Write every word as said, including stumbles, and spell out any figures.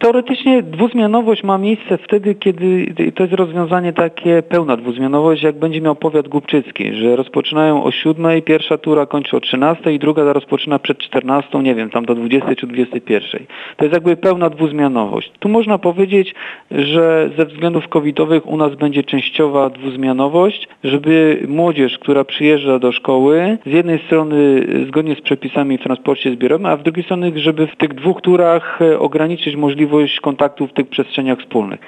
Teoretycznie dwuzmianowość ma miejsce wtedy, kiedy to jest rozwiązanie takie pełna dwuzmianowość, jak będzie miał powiat głubczycki, że rozpoczynają o siódmej, pierwsza tura kończy o trzynastej i druga rozpoczyna przed czternastą, nie wiem, tam do dwudziestej czy dwudziestej pierwszej. To jest jakby pełna dwuzmianowość. Tu można powiedzieć, że ze względów covidowych u nas będzie częściowa dwuzmianowość, żeby młodzież, która przyjeżdża do szkoły, z jednej strony zgodnie z przepisami w transporcie zbiorowym, a z drugiej strony, żeby w tych dwóch turach ograniczyć możliwość kontaktu w tych przestrzeniach wspólnych.